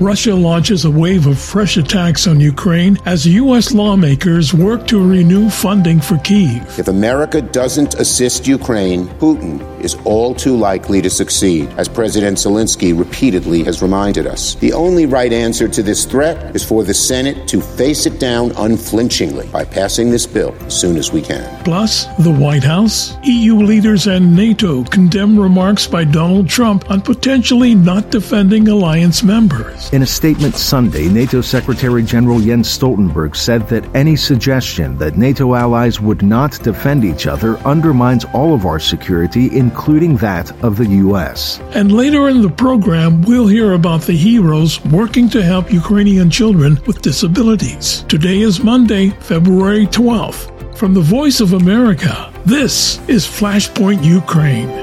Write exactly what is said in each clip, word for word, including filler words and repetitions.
Russia launches a wave of fresh attacks on Ukraine as U S lawmakers work to renew funding for Kyiv. If America doesn't assist Ukraine, Putin is all too likely to succeed, as President Zelensky repeatedly has reminded us. The only right answer to this threat is for the Senate to face it down unflinchingly by passing this bill as soon as we can. Plus, the White House, E U leaders and NATO condemn remarks by Donald Trump on potentially not defending alliance members. In a statement Sunday, NATO Secretary General Jens Stoltenberg said that any suggestion that NATO allies would not defend each other undermines all of our security, including that of the U S. And later in the program, we'll hear about the heroes working to help Ukrainian children with disabilities. Today is Monday, February twelfth. From the Voice of America, this is Flashpoint Ukraine.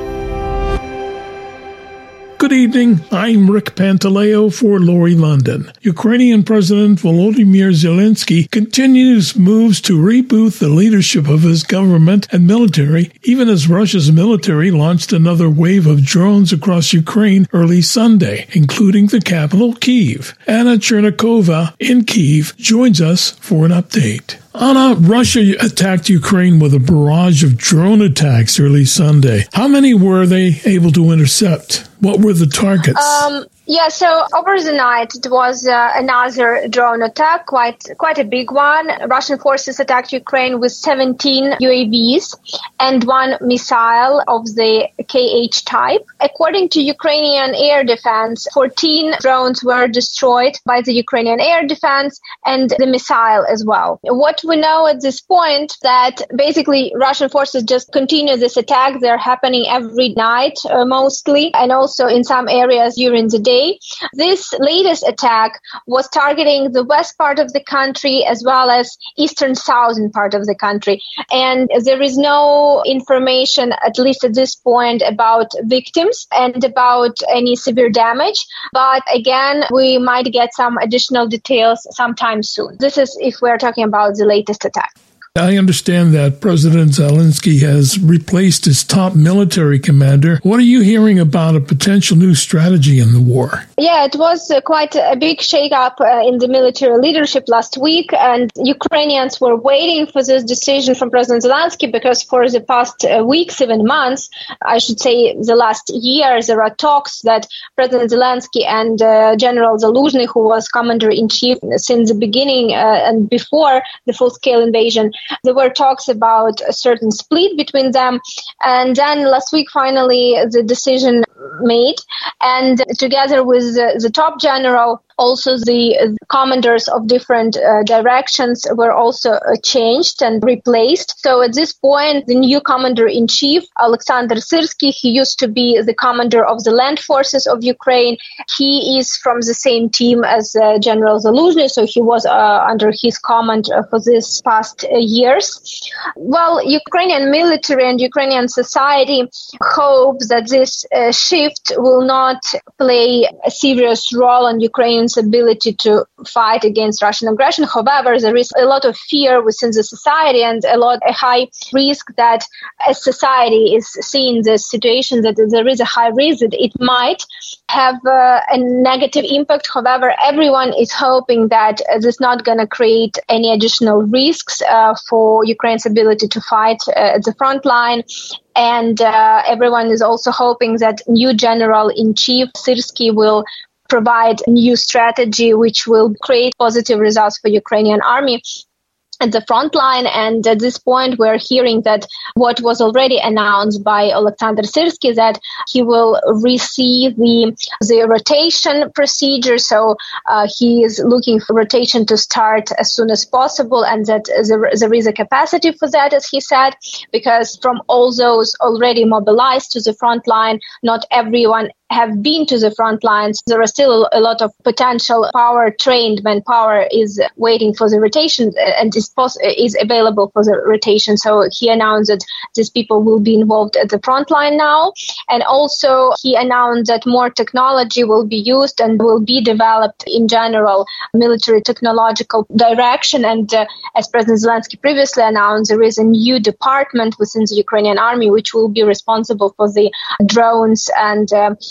Good evening, I'm Rick Pantaleo for Lori London. Ukrainian President Volodymyr Zelensky continues moves to reboot the leadership of his government and military, even as Russia's military launched another wave of drones across Ukraine early Sunday, including the capital, Kyiv. Anna Chernikova in Kyiv joins us for an update. Anna, Russia attacked Ukraine with a barrage of drone attacks early Sunday. How many were they able to intercept? What were the targets? Um, yeah, so over the night, it was uh, another drone attack, quite quite a big one. Russian forces attacked Ukraine with seventeen U A Vs and one missile of the K H type. According to Ukrainian air defense, fourteen drones were destroyed by the Ukrainian air defense and the missile as well. What we know at this point that basically Russian forces just continue this attack. They're happening every night, uh, mostly, and also in some areas during the day. This latest attack was targeting the west part of the country as well as eastern southern part of the country. And there is no information, at least at this point, about victims and about any severe damage. But again, we might get some additional details sometime soon. This is if we're talking about the latest attack. I understand that President Zelensky has replaced his top military commander. What are you hearing about a potential new strategy in the war? Yeah, it was uh, quite a big shakeup uh, in the military leadership last week, and Ukrainians were waiting for this decision from President Zelensky because for the past uh, weeks, even months, I should say the last year, there are talks that President Zelensky and uh, General Zaluzhny, who was commander-in-chief since the beginning uh, and before the full-scale invasion, there were talks about a certain split between them. And then last week, finally, the decision made. And together with the, the top general, also the commanders of different uh, directions were also uh, changed and replaced. So at this point, the new commander-in-chief, Alexander Syrsky, he used to be the commander of the land forces of Ukraine. He is from the same team as uh, General Zaluzhny, so he was uh, under his command uh, for this past uh, years. Well, Ukrainian military and Ukrainian society hope that this uh, shift will not play a serious role in Ukraine's ability to fight against Russian aggression. However, there is a lot of fear within the society and a lot a high risk that as society is seeing this situation, that there is a high risk that it might have uh, a negative impact. However, everyone is hoping that uh, this is not going to create any additional risks uh, for Ukraine's ability to fight uh, at the front line. And uh, everyone is also hoping that new General-in-Chief Syrsky will provide a new strategy which will create positive results for Ukrainian army at the front line. And at this point, we're hearing that what was already announced by Alexander Syrsky, that he will receive the the rotation procedure. So uh, he is looking for rotation to start as soon as possible, and that there, there is a capacity for that, as he said, because from all those already mobilized to the front line, not everyone have been to the front lines. There are still a lot of potential power-trained manpower is waiting for the rotation and is, pos- is available for the rotation. So he announced that these people will be involved at the front line now. And also he announced that more technology will be used and will be developed in general military technological direction. And uh, as President Zelensky previously announced, there is a new department within the Ukrainian army which will be responsible for the drones and uh,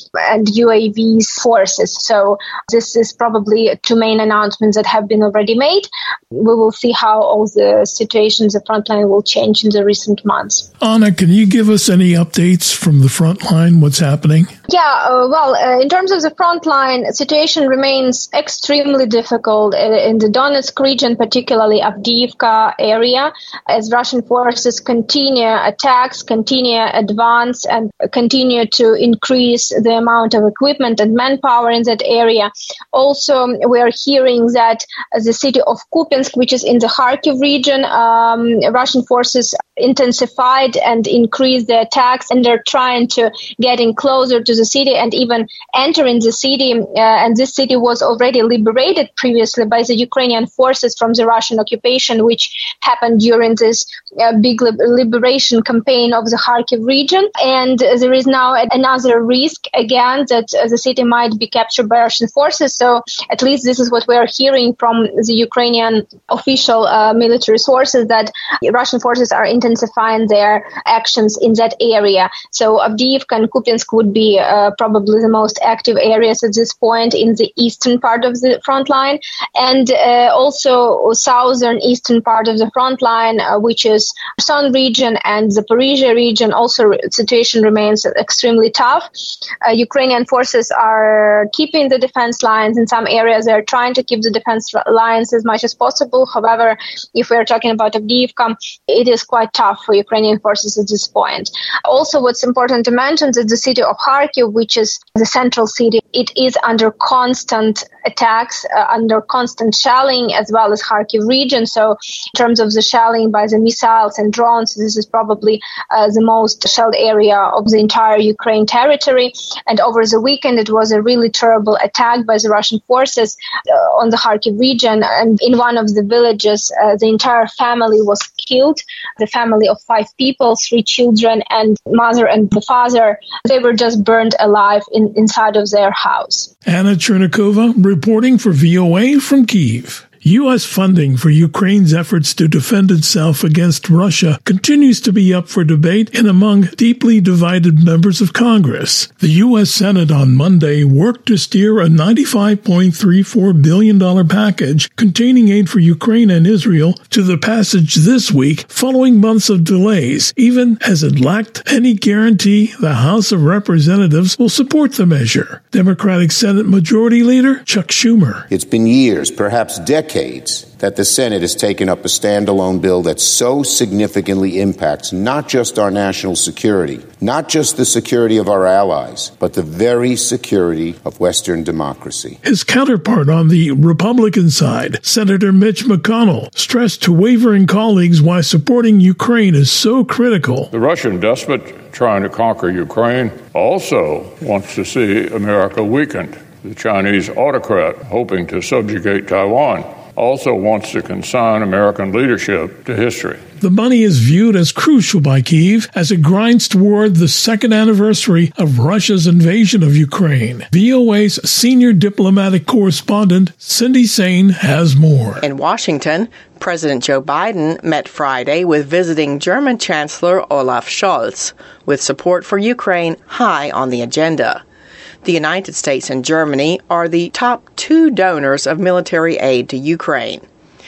and U A Vs forces. So this is probably two main announcements that have been already made. We will see how all the situations, the front line will change in the recent months. Anna, can you give us any updates from the front line? What's happening? Yeah, uh, well, uh, in terms of the front line, situation remains extremely difficult in the Donetsk region, particularly Avdiivka area, as Russian forces continue attacks, continue advance, and continue to increase the amount of equipment and manpower in that area. Also, we are hearing that the city of Kupiansk, which is in the Kharkiv region, um, Russian forces intensified and increased the attacks, and they're trying to get in closer to the city and even entering the city. Uh, and this city was already liberated previously by the Ukrainian forces from the Russian occupation, which happened during this uh, big li- liberation campaign of the Kharkiv region. And uh, there is now a- another risk again that uh, the city might be captured by Russian forces. So at least this is what we are hearing from the Ukrainian official uh, military sources, that Russian forces are intensifying their actions in that area. So Avdiivka and Kupiansk would be uh, probably the most active areas at this point in the eastern part of the front line, and uh, also southern eastern part of the front line, uh, which is Kherson region and the Zaporizhia region. Also, situation remains extremely tough. Uh, Ukrainian forces are keeping the defense lines in some areas. They're trying to keep the defense lines as much as possible. However, if we're talking about Avdiivka, it is quite tough for Ukrainian forces at this point. Also, what's important to mention is that the city of Kharkiv, which is the central city, it is under constant attacks, uh, under constant shelling, as well as Kharkiv region. So in terms of the shelling by the missiles and drones, this is probably uh, the most shelled area of the entire Ukraine territory. And over the weekend, it was a really terrible attack by the Russian forces uh, on the Kharkiv region. And in one of the villages, uh, the entire family was killed. The family of five people, three children and mother and the father, they were just burned alive in, inside of their house. Anna Chernikova reporting for V O A from Kyiv. U S funding for Ukraine's efforts to defend itself against Russia continues to be up for debate and among deeply divided members of Congress. The U S Senate on Monday worked to steer a ninety-five point three four billion dollars package containing aid for Ukraine and Israel to the passage this week following months of delays, even as it lacked any guarantee the House of Representatives will support the measure. Democratic Senate Majority Leader Chuck Schumer. It's been years, perhaps decades, that the Senate has taken up a standalone bill that so significantly impacts not just our national security, not just the security of our allies, but the very security of Western democracy. His counterpart on the Republican side, Senator Mitch McConnell, stressed to wavering colleagues why supporting Ukraine is so critical. The Russian despot trying to conquer Ukraine also wants to see America weakened. The Chinese autocrat hoping to subjugate Taiwan also wants to consign American leadership to history. The money is viewed as crucial by Kyiv as it grinds toward the second anniversary of Russia's invasion of Ukraine. V O A's senior diplomatic correspondent, Cindy Sain, has more. In Washington, President Joe Biden met Friday with visiting German Chancellor Olaf Scholz, with support for Ukraine high on the agenda. The United States and Germany are the top two donors of military aid to Ukraine.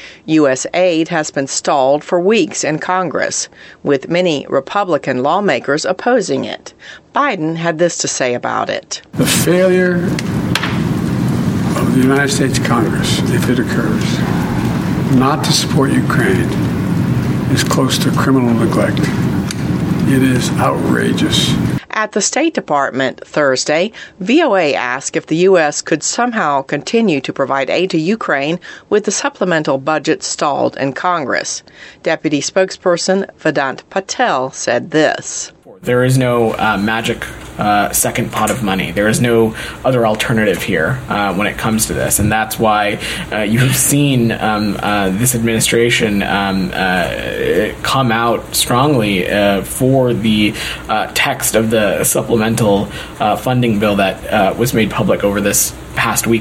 U S aid has been stalled for weeks in Congress, with many Republican lawmakers opposing it. Biden had this to say about it. The failure of the United States Congress, if it occurs, not to support Ukraine is close to criminal neglect. It is outrageous. At the State Department Thursday, V O A asked if the U S could somehow continue to provide aid to Ukraine with the supplemental budget stalled in Congress. Deputy spokesperson Vedant Patel said this. There is no uh, magic uh, second pot of money. There is no other alternative here uh, when it comes to this. And that's why uh, you have seen um, uh, this administration um, uh, come out strongly uh, for the uh, text of the supplemental uh, funding bill that uh, was made public over this past weekend.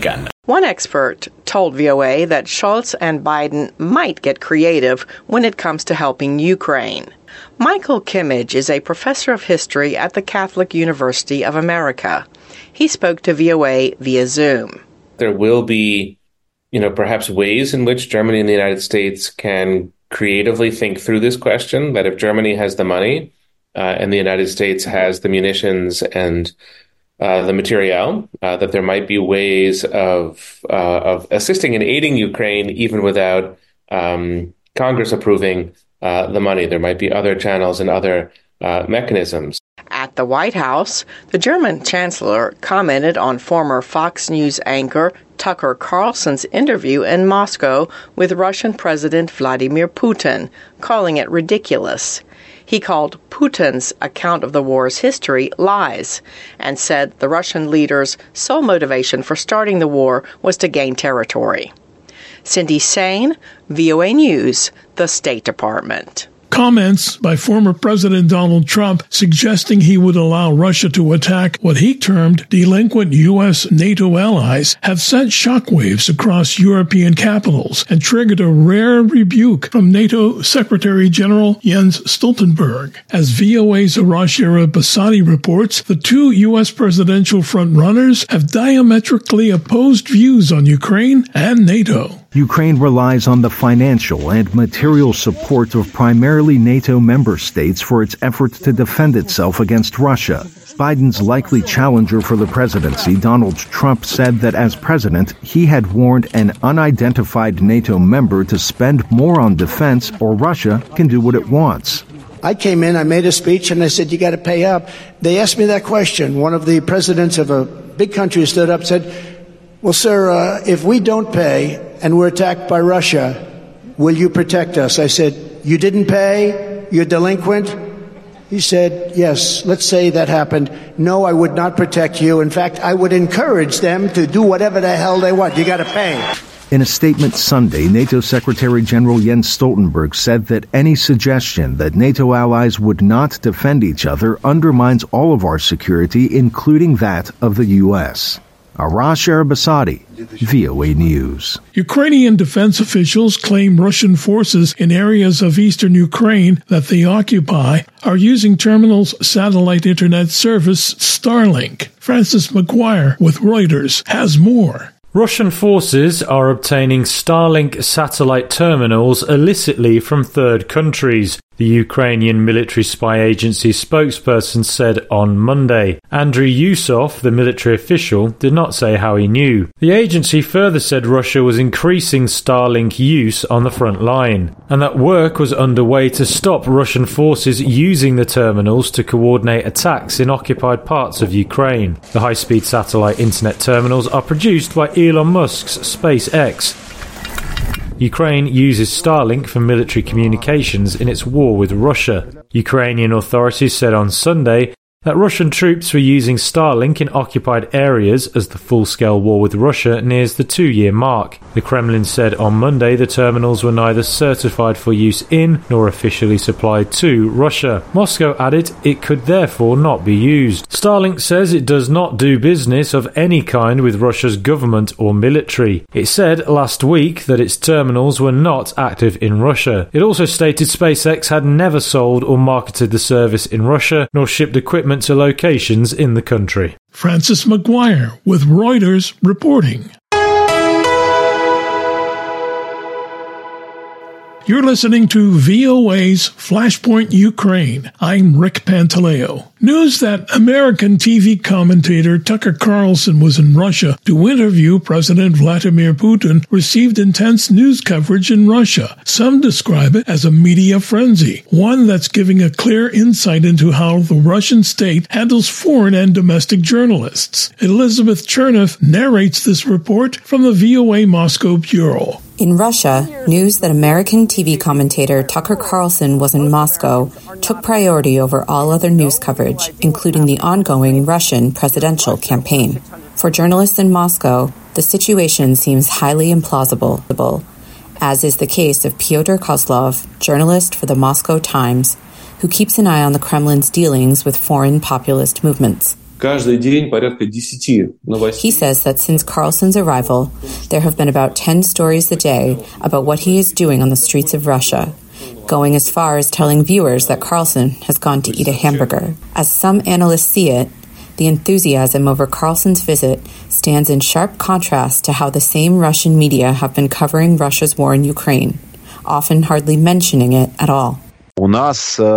One expert told V O A that Scholz and Biden might get creative when it comes to helping Ukraine. Michael Kimmage is a professor of history at the Catholic University of America. He spoke to V O A via Zoom. There will be, you know, perhaps ways in which Germany and the United States can creatively think through this question, that if Germany has the money uh, and the United States has the munitions and uh, the material, uh, that there might be ways of uh, of assisting and aiding Ukraine even without um, Congress approving uh, the money. There might be other channels and other uh, mechanisms. At the White House, the German chancellor commented on former Fox News anchor Tucker Carlson's interview in Moscow with Russian President Vladimir Putin, calling it ridiculous. He called Putin's account of the war's history lies and said the Russian leader's sole motivation for starting the war was to gain territory. Cindy Sain, V O A News, the State Department. Comments by former President Donald Trump suggesting he would allow Russia to attack what he termed delinquent U S NATO allies have sent shockwaves across European capitals and triggered a rare rebuke from NATO Secretary General Jens Stoltenberg. As V O A's Arash Arabasadi reports, the two U S presidential frontrunners have diametrically opposed views on Ukraine and NATO. Ukraine relies on the financial and material support of primarily NATO member states for its efforts to defend itself against Russia. Biden's likely challenger for the presidency, Donald Trump, said that as president, he had warned an unidentified NATO member to spend more on defense or Russia can do what it wants. I came in, I made a speech, and I said, you got to pay up. They asked me that question. One of the presidents of a big country stood up and said, well, sir, uh, if we don't pay and we're attacked by Russia, will you protect us? I said, you didn't pay? You're delinquent? He said, yes, let's say that happened. No, I would not protect you. In fact, I would encourage them to do whatever the hell they want. You got to pay. In a statement Sunday, NATO Secretary General Jens Stoltenberg said that any suggestion that NATO allies would not defend each other undermines all of our security, including that of the U S. Arash Arabasadi, V O A News. Ukrainian defense officials claim Russian forces in areas of eastern Ukraine that they occupy are using Terminal's satellite internet service Starlink. Francis McGuire with Reuters has more. Russian forces are obtaining Starlink satellite terminals illicitly from third countries, the Ukrainian military spy agency spokesperson said on Monday. Andriy Yusov, the military official, did not say how he knew. The agency further said Russia was increasing Starlink use on the front line, and that work was underway to stop Russian forces using the terminals to coordinate attacks in occupied parts of Ukraine. The high-speed satellite internet terminals are produced by Elon Musk's SpaceX. Ukraine uses Starlink for military communications in its war with Russia. Ukrainian authorities said on Sunday that Russian troops were using Starlink in occupied areas as the full-scale war with Russia nears the two-year mark. The Kremlin said on Monday the terminals were neither certified for use in nor officially supplied to Russia. Moscow added it could therefore not be used. Starlink says it does not do business of any kind with Russia's government or military. It said last week that its terminals were not active in Russia. It also stated SpaceX had never sold or marketed the service in Russia nor shipped equipment to locations in the country. Francis McGuire with Reuters reporting. You're listening to V O A's Flashpoint Ukraine. I'm Rick Pantaleo. News that American T V commentator Tucker Carlson was in Russia to interview President Vladimir Putin received intense news coverage in Russia. Some describe it as a media frenzy, one that's giving a clear insight into how the Russian state handles foreign and domestic journalists. Elizabeth Chernoff narrates this report from the V O A Moscow Bureau. In Russia, news that American T V commentator Tucker Carlson was in Moscow took priority over all other news coverage, including the ongoing Russian presidential campaign. For journalists in Moscow, the situation seems highly implausible, as is the case of Pyotr Kozlov, journalist for the Moscow Times, who keeps an eye on the Kremlin's dealings with foreign populist movements. He says that since Carlson's arrival, there have been about ten stories a day about what he is doing on the streets of Russia, going as far as telling viewers that Carlson has gone to eat a hamburger. As some analysts see it, the enthusiasm over Carlson's visit stands in sharp contrast to how the same Russian media have been covering Russia's war in Ukraine, often hardly mentioning it at all. Anton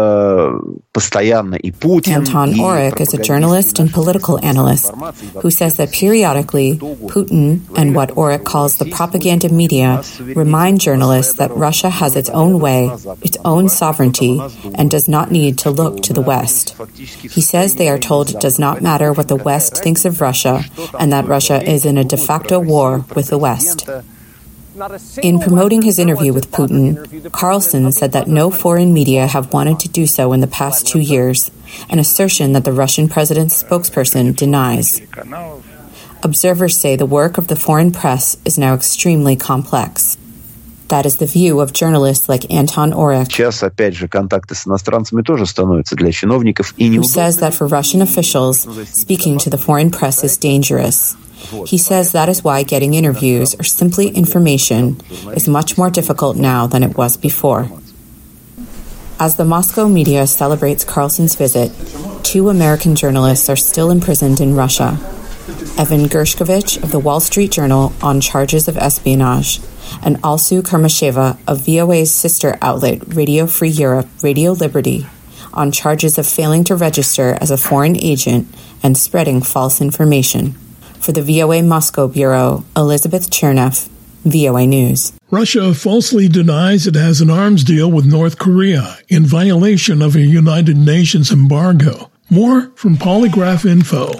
Orek is a journalist and political analyst who says that periodically Putin and what Orek calls the propaganda media remind journalists that Russia has its own way, its own sovereignty, and does not need to look to the West. He says they are told it does not matter what the West thinks of Russia and that Russia is in a de facto war with the West. In promoting his interview with Putin, Carlson said that no foreign media have wanted to do so in the past two years, an assertion that the Russian president's spokesperson denies. Observers say the work of the foreign press is now extremely complex. That is the view of journalists like Anton Orek, who says that for Russian officials, speaking to the foreign press is dangerous. He says that is why getting interviews or simply information is much more difficult now than it was before. As the Moscow media celebrates Carlson's visit, two American journalists are still imprisoned in Russia. Evan Gershkovich of the Wall Street Journal on charges of espionage, and Alsu Karmasheva of V O A's sister outlet Radio Free Europe, Radio Liberty, on charges of failing to register as a foreign agent and spreading false information. For the V O A Moscow Bureau, Elizabeth Chernev, V O A News. Russia falsely denies it has an arms deal with North Korea in violation of a United Nations embargo. More from Polygraph Info.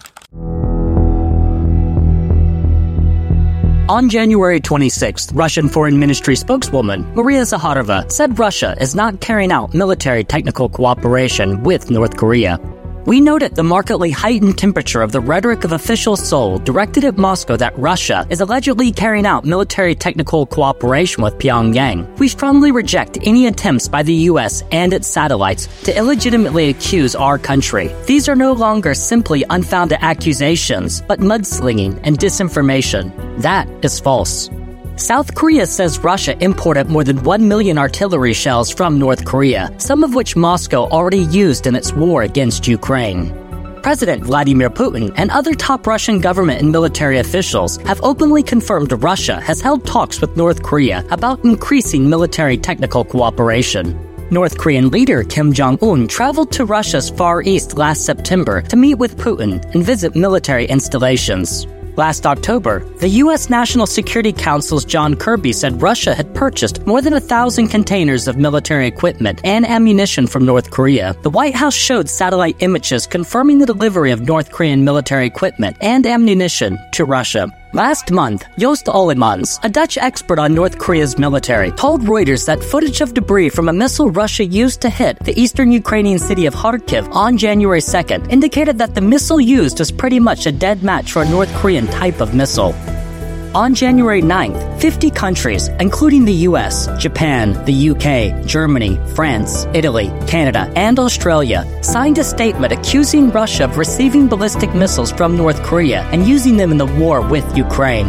On January twenty-sixth, Russian Foreign Ministry spokeswoman Maria Zakharova said Russia is not carrying out military technical cooperation with North Korea. We noted the markedly heightened temperature of the rhetoric of official Seoul directed at Moscow that Russia is allegedly carrying out military technical cooperation with Pyongyang. We strongly reject any attempts by the U S and its satellites to illegitimately accuse our country. These are no longer simply unfounded accusations, but mudslinging and disinformation. That is false. South Korea says Russia imported more than one million artillery shells from North Korea, some of which Moscow already used in its war against Ukraine. President Vladimir Putin and other top Russian government and military officials have openly confirmed Russia has held talks with North Korea about increasing military technical cooperation. North Korean leader Kim Jong-un traveled to Russia's Far East last September to meet with Putin and visit military installations. Last October, the U S National Security Council's John Kirby said Russia had purchased more than a thousand containers of military equipment and ammunition from North Korea. The White House showed satellite images confirming the delivery of North Korean military equipment and ammunition to Russia. Last month, Joost Ollemans, a Dutch expert on North Korea's military, told Reuters that footage of debris from a missile Russia used to hit the eastern Ukrainian city of Kharkiv on January second indicated that the missile used was pretty much a dead match for a North Korean type of missile. On January ninth, fifty countries, including the U S, Japan, the U K, Germany, France, Italy, Canada, and Australia, signed a statement accusing Russia of receiving ballistic missiles from North Korea and using them in the war with Ukraine.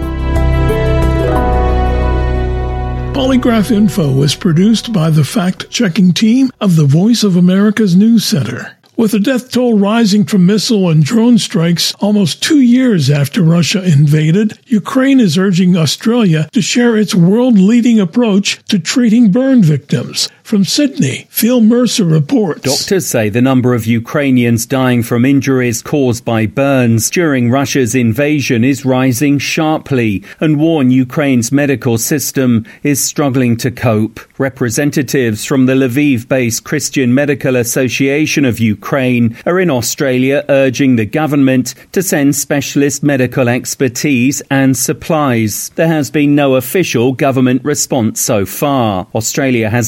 Polygraph Info was produced by the fact-checking team of the Voice of America's News Center. With the death toll rising from missile and drone strikes almost two years after Russia invaded, Ukraine is urging Australia to share its world-leading approach to treating burn victims. From Sydney, Phil Mercer reports. Doctors say the number of Ukrainians dying from injuries caused by burns during Russia's invasion is rising sharply and warn Ukraine's medical system is struggling to cope. Representatives from the Lviv-based Christian Medical Association of Ukraine are in Australia urging the government to send specialist medical expertise and supplies. There has been no official government response so far. Australia has expertise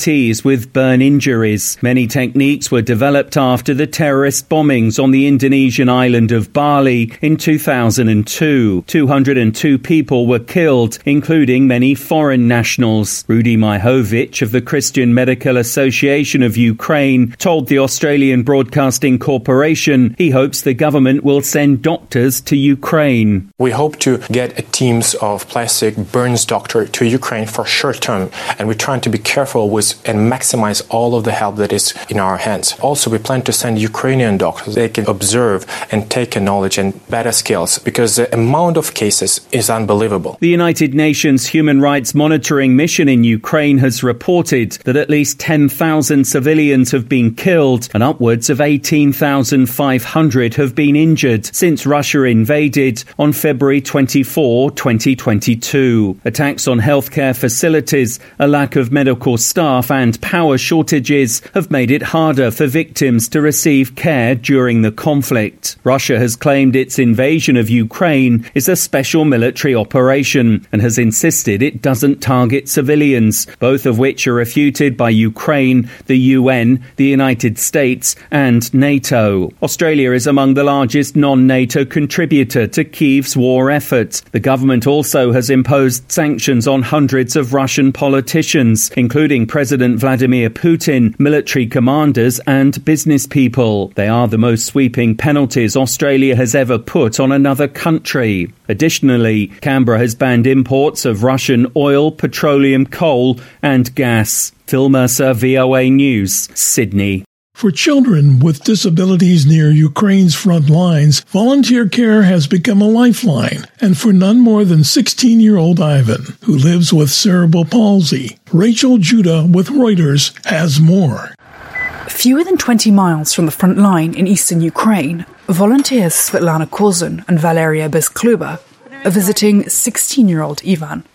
amputees with burn injuries. Many techniques were developed after the terrorist bombings on the Indonesian island of Bali in two thousand two. two hundred two people were killed, including many foreign nationals. Rudi Majowicz of the Christian Medical Association of Ukraine told the Australian Broadcasting Corporation he hopes the government will send doctors to Ukraine. We hope to get a teams of plastic burns doctor to Ukraine for short term, and we're trying to be careful with and maximize all of the help that is in our hands. Also, we plan to send Ukrainian doctors. They can observe and take knowledge and better skills, because the amount of cases is unbelievable. The United Nations Human Rights Monitoring Mission in Ukraine has reported that at least ten thousand civilians have been killed and upwards of eighteen thousand five hundred have been injured since Russia invaded on February twenty-fourth, twenty twenty-two. Attacks on healthcare facilities, a lack of medical staff and power shortages have made it harder for victims to receive care during the conflict. Russia has claimed its invasion of Ukraine is a special military operation and has insisted it doesn't target civilians, both of which are refuted by Ukraine, the U N, the United States and NATO. Australia is among the largest non-NATO contributor to Kyiv's war effort. The government also has imposed sanctions on hundreds of Russian politicians, including President Vladimir Putin, military commanders and business people. They are the most sweeping penalties Australia has ever put on another country. Additionally, Canberra has banned imports of Russian oil, petroleum, coal and gas. Phil Mercer, V O A News, Sydney. For children with disabilities near Ukraine's front lines, volunteer care has become a lifeline, and for none more than sixteen-year-old Ivan, who lives with cerebral palsy. Rachel Judah with Reuters has more. Fewer than twenty miles from the front line in eastern Ukraine, volunteers Svetlana Kozun and Valeria Bezkluba are visiting sixteen-year-old Ivan.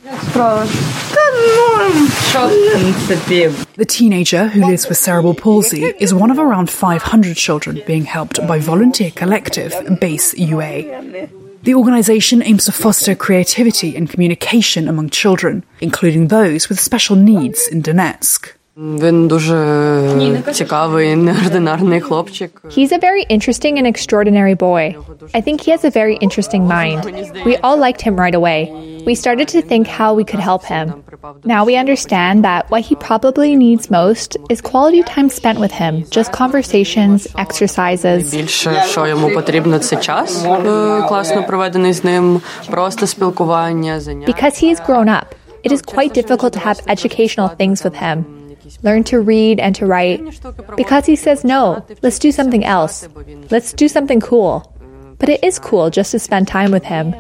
The teenager, who lives with cerebral palsy, is one of around five hundred children being helped by volunteer collective Base U A. The organisation aims to foster creativity and communication among children, including those with special needs in Donetsk. He's a very interesting and extraordinary boy. I think he has a very interesting mind. We all liked him right away. We started to think how we could help him. Now we understand that what he probably needs most is quality time spent with him, just conversations, exercises. Because he is grown up, it is quite difficult to have educational things with him. Learn to read and to write. Because he says, no, let's do something else. Let's do something cool. But it is cool just to spend time with him.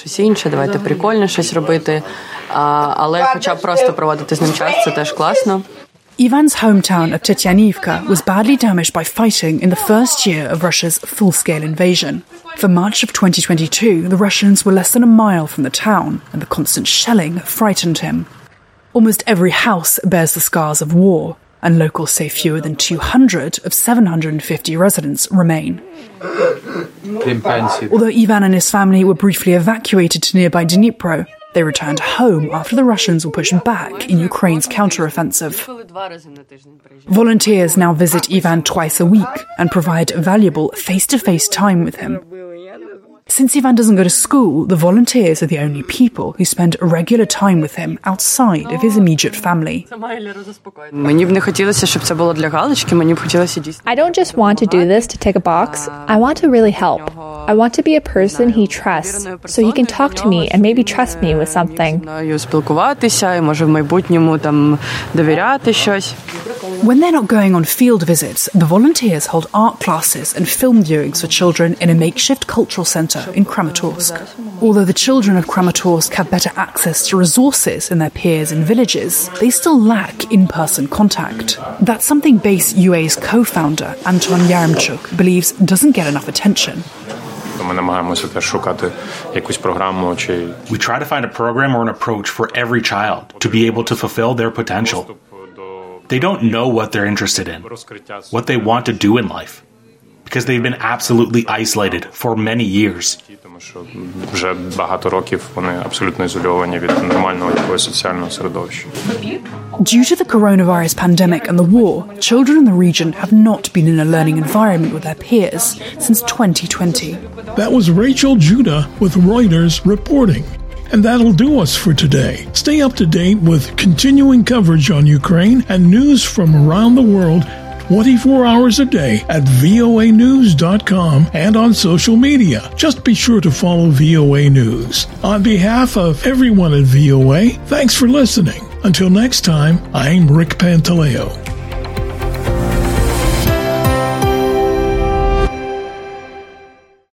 Ivan's hometown of Tetianivka was badly damaged by fighting in the first year of Russia's full-scale invasion. For March of twenty twenty-two, the Russians were less than a mile from the town, and the constant shelling frightened him. Almost every house bears the scars of war, and locals say fewer than two hundred of seven hundred fifty residents remain. Although Ivan and his family were briefly evacuated to nearby Dnipro, they returned home after the Russians were pushed back in Ukraine's counteroffensive. Volunteers now visit Ivan twice a week and provide valuable face-to-face time with him. Since Ivan doesn't go to school, the volunteers are the only people who spend regular time with him outside of his immediate family. I don't just want to do this to tick a box. I want to really help. I want to be a person he trusts, so he can talk to me and maybe trust me with something. When they're not going on field visits, the volunteers hold art classes and film viewings for children in a makeshift cultural centre in Kramatorsk. Although the children of Kramatorsk have better access to resources than their peers in villages, they still lack in-person contact. That's something Base U A's co-founder, Anton Yaremchuk, believes doesn't get enough attention. We try to find a program or an approach for every child to be able to fulfill their potential. They don't know what they're interested in, what they want to do in life, because they've been absolutely isolated for many years. що вже багато років вони абсолютно ізольовані від нормального якогось соціального середовища. Due to the coronavirus pandemic and the war, children in the region have not been in a learning environment with their peers since twenty twenty. That was Rachel Judah with Reuters reporting. And that'll do us for today. Stay up to date with continuing coverage on Ukraine and news from around the world twenty-four hours a day at V O A news dot com and on social media. Just be sure to follow V O A News. On behalf of everyone at V O A, thanks for listening. Until next time, I'm Rick Pantaleo.